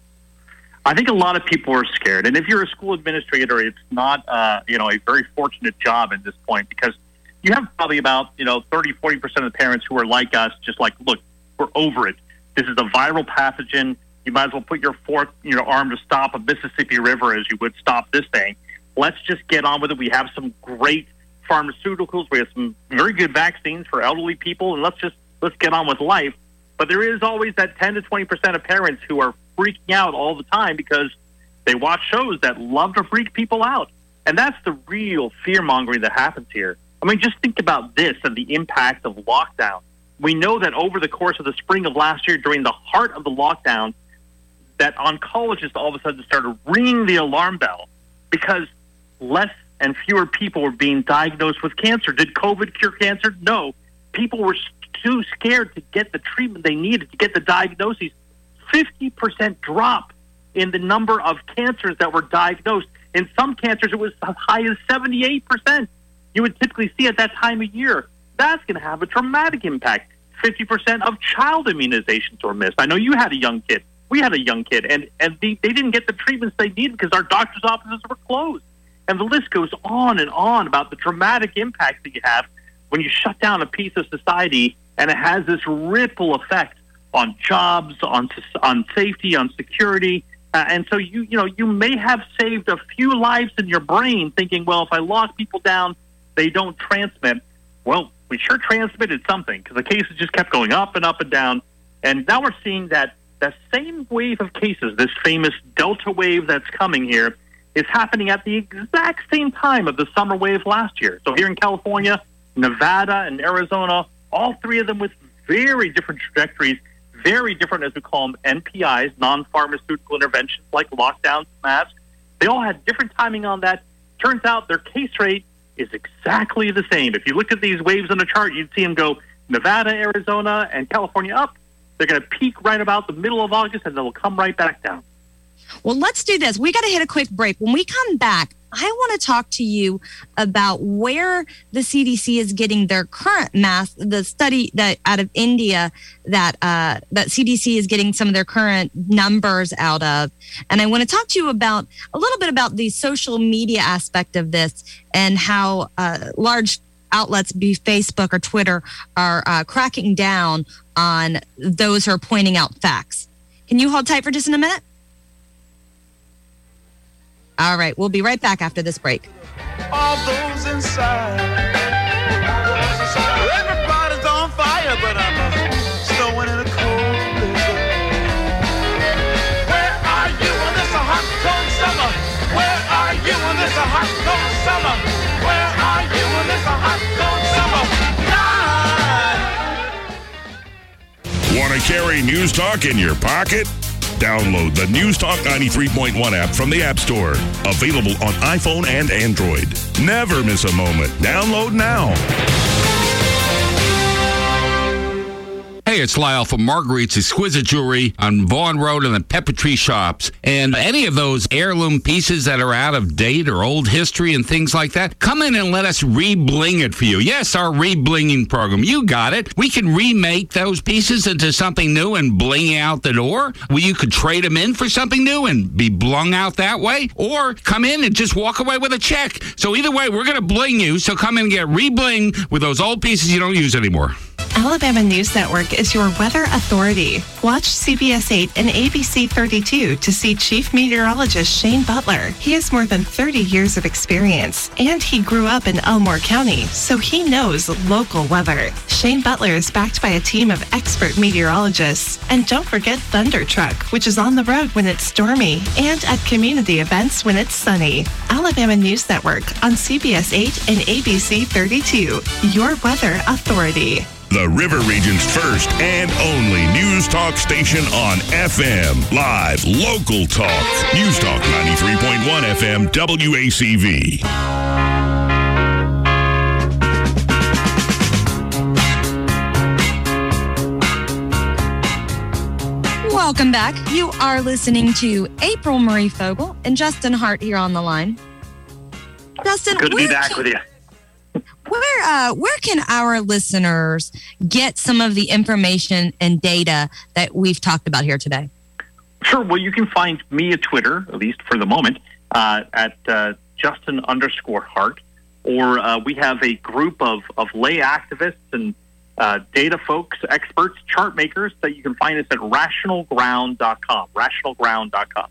I think a lot of people are scared, and if you're a school administrator, it's not uh, you know a very fortunate job at this point, because you have probably about you know thirty, forty percent of the parents who are like us, just like, look, we're over it. This is a viral pathogen. You might as well put your fourth, you know, arm to stop a Mississippi River as you would stop this thing. Let's just get on with it. We have some great pharmaceuticals. We have some very good vaccines for elderly people, and let's just let's get on with life. But there is always that ten to twenty percent of parents who are freaking out all the time because they watch shows that love to freak people out. And that's the real fear-mongering that happens here. I mean, just think about this and the impact of lockdown. We know that over the course of the spring of last year, during the heart of the lockdown, that oncologists all of a sudden started ringing the alarm bell because less and fewer people were being diagnosed with cancer. Did COVID cure cancer? No. People were too scared to get the treatment they needed, to get the diagnoses. fifty percent drop in the number of cancers that were diagnosed. In some cancers, it was as high as seventy-eight percent. You would typically see at that time of year. That's going to have a dramatic impact. fifty percent of child immunizations were missed. I know you had a young kid. We had a young kid, and, and they, they didn't get the treatments they needed because our doctor's offices were closed. And the list goes on and on about the dramatic impact that you have when you shut down a piece of society, and it has this ripple effect on jobs, on on safety, on security. Uh, and so you you know you may have saved a few lives in your brain thinking, well, if I lock people down, they don't transmit. Well, we sure transmitted something because the cases just kept going up and up and down. And now we're seeing that that same wave of cases, this famous Delta wave that's coming here, is happening at the exact same time of the summer wave last year. So here in California, Nevada, and Arizona, all three of them with very different trajectories, very different, as we call them, N P Is, non-pharmaceutical interventions like lockdowns, masks. They all had different timing on that. Turns out their case rate is exactly the same. If you looked at these waves on the chart, you'd see them go Nevada, Arizona, and California up. They're going to peak right about the middle of August, and they'll come right back down. Well, let's do this. We got to hit a quick break. When we come back, I want to talk to you about where the C D C is getting their current math, the study that out of India that uh, that C D C is getting some of their current numbers out of. And I want to talk to you about a little bit about the social media aspect of this and how uh, large outlets, be Facebook or Twitter, are uh, cracking down on those who are pointing out facts. Can you hold tight for just a minute? All right, we'll be right back after this break. All those inside. Everybody's on fire, but I'm snowing in a cold blizzard. Where are you when it's a hot, cold summer? Where are you when it's a hot, cold summer? Where are you when it's a hot, cold summer? Want to carry News Talk in your pocket? Download the News Talk ninety-three point one app from the App Store. Available on iPhone and Android. Never miss a moment. Download now. Hey, it's Lyle from Marguerite's Exquisite Jewelry on Vaughan Road in the Pepper Tree Shops. And any of those heirloom pieces that are out of date or old history and things like that, come in and let us re-bling it for you. Yes, our re-blinging program. You got it. We can remake those pieces into something new and bling out the door. Well, you could trade them in for something new and be blung out that way. Or come in and just walk away with a check. So either way, we're going to bling you. So come in and get re-bling with those old pieces you don't use anymore. Alabama News Network is your weather authority. Watch C B S eight and A B C thirty-two to see Chief Meteorologist Shane Butler. He has more than thirty years of experience, and he grew up in Elmore County, so he knows local weather. Shane Butler is backed by a team of expert meteorologists. And don't forget Thunder Truck, which is on the road when it's stormy and at community events when it's sunny. Alabama News Network on C B S eight and A B C thirty-two, your weather authority. The River Region's first and only news talk station on F M. Live, local talk. News Talk ninety-three point one F M W A C V. Welcome back. You are listening to April Marie Fogel and Justin Hart here on the line. Justin, good to be where back can- with you. Where uh, where can our listeners get some of the information and data that we've talked about here today? Sure. Well, you can find me at Twitter, at least for the moment, uh, at uh, Justin underscore Hart. Or uh, we have a group of, of lay activists and uh, data folks, experts, chart makers that you can find us at rational ground dot com. rational ground dot com.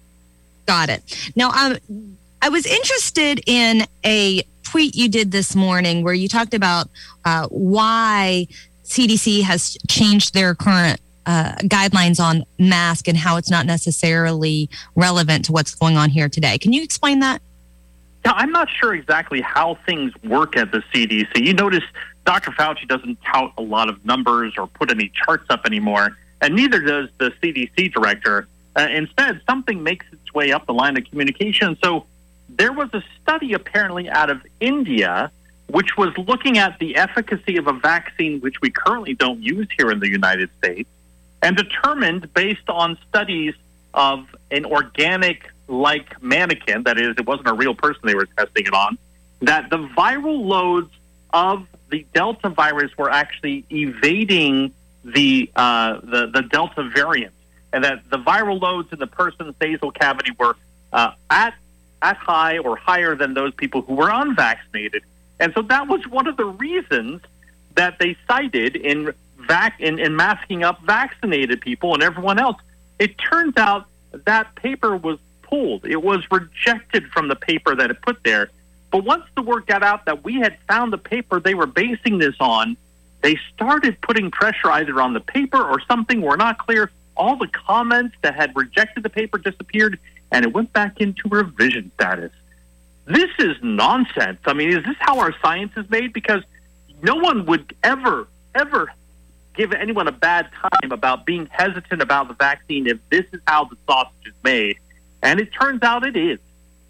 Got it. Now, um, I was interested in a tweet you did this morning where you talked about uh, why C D C has changed their current uh, guidelines on mask and how it's not necessarily relevant to what's going on here today. Can you explain that? Now, I'm not sure exactly how things work at the C D C. You notice Doctor Fauci doesn't tout a lot of numbers or put any charts up anymore, and neither does the C D C director. Uh, instead, something makes its way up the line of communication. So there was a study apparently out of India which was looking at the efficacy of a vaccine which we currently don't use here in the United States, and determined based on studies of an organic-like mannequin, that is, it wasn't a real person they were testing it on, that the viral loads of the Delta virus were actually evading the uh, the, the Delta variant, and that the viral loads in the person's nasal cavity were uh, at at high or higher than those people who were unvaccinated. And so that was one of the reasons that they cited in vac in, in masking up vaccinated people and everyone else. It turns out that paper was pulled. It was rejected from the paper that it put there. But once the word got out that we had found the paper they were basing this on, they started putting pressure either on the paper or something. We're not clear. All the comments that had rejected the paper disappeared, and it went back into revision status. This is nonsense. I mean, is this how our science is made? Because no one would ever, ever give anyone a bad time about being hesitant about the vaccine if this is how the sausage is made. And it turns out it is.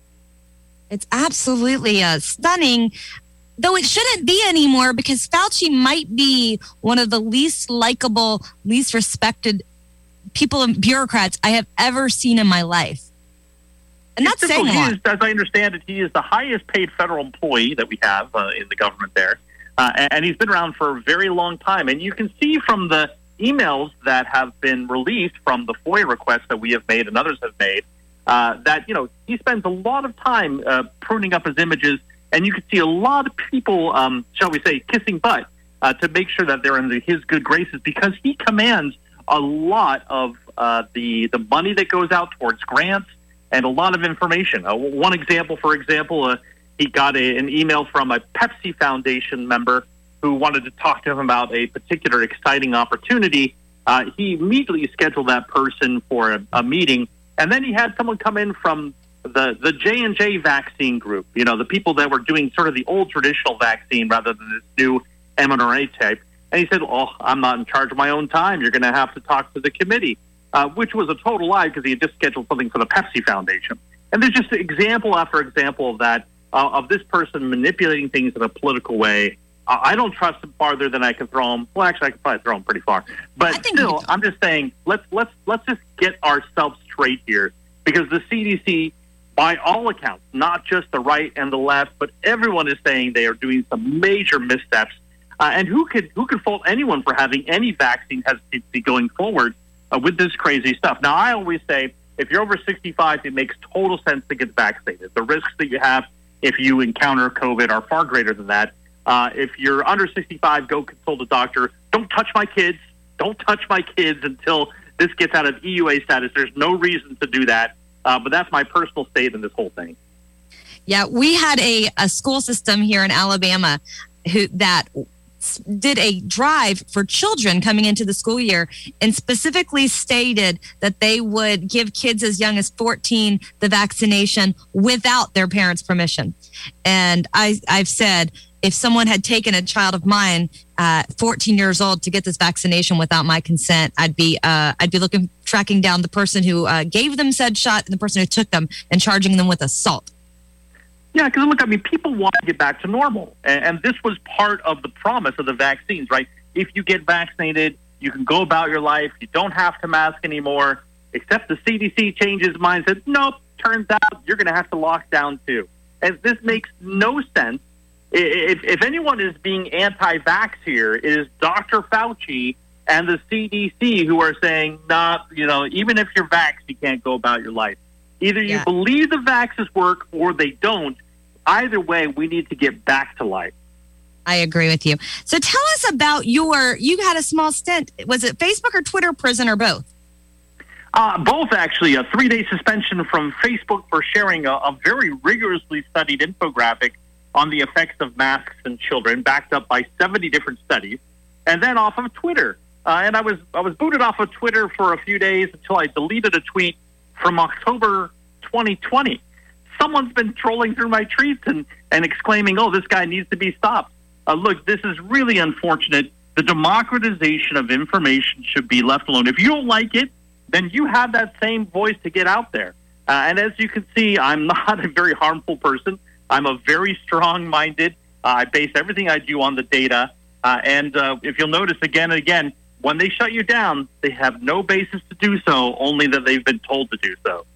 It's absolutely uh, stunning, though it shouldn't be anymore, because Fauci might be one of the least likable, least respected people and bureaucrats I have ever seen in my life. And that's saying a he lot. is, as I understand it, he is the highest paid federal employee that we have uh, in the government there. Uh, and, and he's been around for a very long time. And you can see from the emails that have been released from the FOIA requests that we have made and others have made, uh, that, you know, he spends a lot of time uh, pruning up his images. And you can see a lot of people, um, shall we say, kissing butt uh, to make sure that they're in the, his good graces, because he commands a lot of uh, the, the money that goes out towards grants and a lot of information. Uh, one example, for example, uh, he got a, an email from a Pepsi Foundation member who wanted to talk to him about a particular exciting opportunity. Uh, he immediately scheduled that person for a, a meeting, and then he had someone come in from the, the J and J vaccine group, you know, the people that were doing sort of the old traditional vaccine rather than this new M R N A type. And he said, oh, I'm not in charge of my own time. You're going to have to talk to the committee, uh, which was a total lie because he had just scheduled something for the Pepsi Foundation. And there's just example after example of that, uh, of this person manipulating things in a political way. Uh, I don't trust him farther than I can throw him. Well, actually, I can probably throw him pretty far. But still, I'm just saying, let's let's let's just get ourselves straight here, because the C D C, by all accounts, not just the right and the left, but everyone is saying they are doing some major missteps. Uh, and who could who could fault anyone for having any vaccine hesitancy going forward uh, with this crazy stuff? Now, I always say, if you're over sixty-five, it makes total sense to get vaccinated. The risks that you have if you encounter COVID are far greater than that. Uh, if you're under sixty-five, go consult a doctor. Don't touch my kids. Don't touch my kids until this gets out of E U A status. There's no reason to do that. Uh, but that's my personal state in this whole thing. Yeah, we had a, a school system here in Alabama who that did a drive for children coming into the school year and specifically stated that they would give kids as young as fourteen the vaccination without their parents' permission. And I, I've said, if someone had taken a child of mine, uh, fourteen years old, to get this vaccination without my consent, I'd be uh, I'd be looking, tracking down the person who uh, gave them said shot and the person who took them and charging them with assault. Yeah, because look, I mean, people want to get back to normal. And, and this was part of the promise of the vaccines, right? If you get vaccinated, you can go about your life. You don't have to mask anymore, except the C D C changed its mind and said, nope, turns out you're going to have to lock down too. And this makes no sense. If, if anyone is being anti-vax here, it is Doctor Fauci and the C D C who are saying, nah, you know, even if you're vaxxed, you can't go about your life. Either you Yeah. believe the vaxes work or they don't. Either way, we need to get back to life. I agree with you. So tell us about your, you had a small stint. Was it Facebook or Twitter prison or both? Uh, both, actually. A three-day suspension from Facebook for sharing a, a very rigorously studied infographic on the effects of masks in children, backed up by seventy different studies, and then off of Twitter. Uh, and I was I was booted off of Twitter for a few days until I deleted a tweet from October twenty twenty. Someone's been trolling through my tweets and, and exclaiming, oh, this guy needs to be stopped. Uh, look, this is really unfortunate. The democratization of information should be left alone. If you don't like it, then you have that same voice to get out there. Uh, and as you can see, I'm not a very harmful person. I'm a very strong-minded. Uh, I base everything I do on the data. Uh, and uh, if you'll notice again and again, when they shut you down, they have no basis to do so, only that they've been told to do so.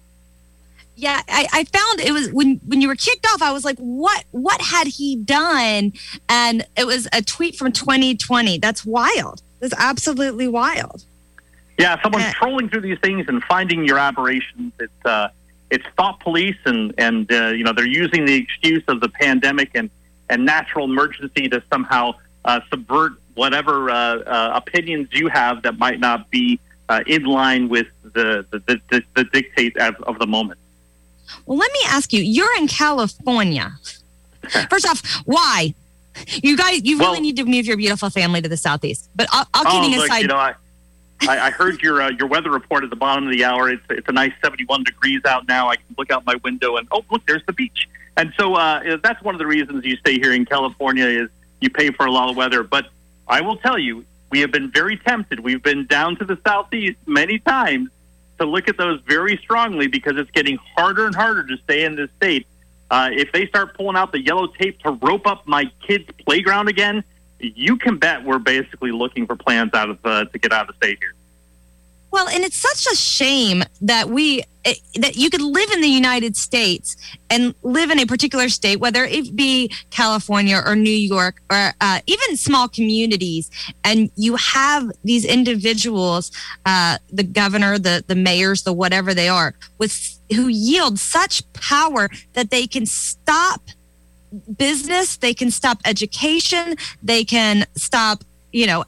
Yeah, I, I found it was when when you were kicked off, I was like, what what had he done? And it was a tweet from twenty twenty. That's wild. That's absolutely wild. Yeah, someone's trolling through these things and finding your aberrations. It's uh, it's thought police, and and uh, you know, they're using the excuse of the pandemic and, and natural emergency to somehow uh, subvert whatever uh, uh, opinions you have that might not be uh, in line with the the, the, the, the dictate of, of the moment. Well, let me ask you, you're in California. First off, why? You guys, you really Well- need to move your beautiful family to the Southeast. But all, all kidding oh, look, aside, you know, I, I, I heard your uh, your weather report at the bottom of the hour. It's it's a nice seventy-one degrees out now. I can look out my window and, oh, look, there's the beach. And so uh, that's one of the reasons you stay here in California is you pay for a lot of weather. But I will tell you, we have been very tempted. We've been down to the Southeast many times to look at those very strongly because it's getting harder and harder to stay in this state. Uh, if they start pulling out the yellow tape to rope up my kids' playground again, you can bet we're basically looking for plans out of uh, to get out of the state here. well, and it's such a shame that we it, that you could live in the United States and live in a particular state, whether it be California or New York or uh, even small communities, and you have these individuals, uh, the governor, the the mayors, the whatever they are, with who yield such power that they can stop business, they can stop education, they can stop, you know,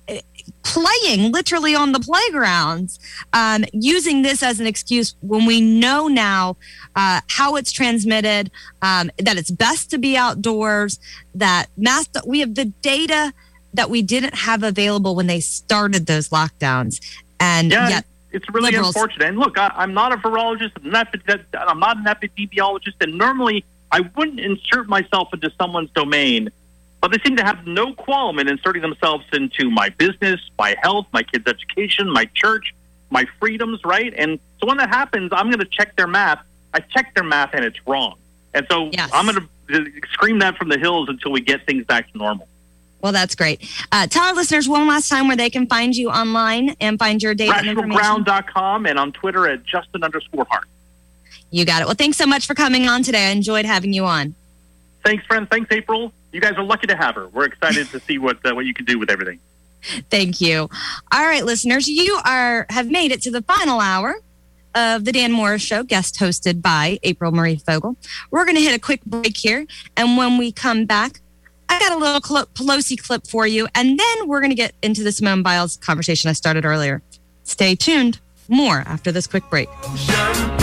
playing literally on the playgrounds, um, using this as an excuse when we know now uh, how it's transmitted, um, that it's best to be outdoors, that mass, we have the data that we didn't have available when they started those lockdowns. And yeah, yet it's really liberals- unfortunate. And look, I, I'm not a virologist, I'm not, I'm not an epidemiologist, and normally I wouldn't insert myself into someone's domain, but they seem to have no qualm in inserting themselves into my business, my health, my kids' education, my church, my freedoms, right? And so when that happens, I'm going to check their math. I check their math, and it's wrong. And so Yes. I'm going to scream that from the hills until we get things back to normal. Well, that's great. Uh, tell our listeners one last time where they can find you online and find your data and rational information. ground dot com and on Twitter at Justin underscore Hart. You got it. Well, thanks so much for coming on today. I enjoyed having you on. Thanks, friend. Thanks, April. You guys are lucky to have her. We're excited to see what uh, what you can do with everything. Thank you. All right, listeners, you are have made it to the final hour of the Dan Morris Show, guest hosted by April Marie Fogle. We're going to hit a quick break here, and when we come back, I got a little cl- Pelosi clip for you, and then we're going to get into the Simone Biles conversation I started earlier. Stay tuned. More after this quick break.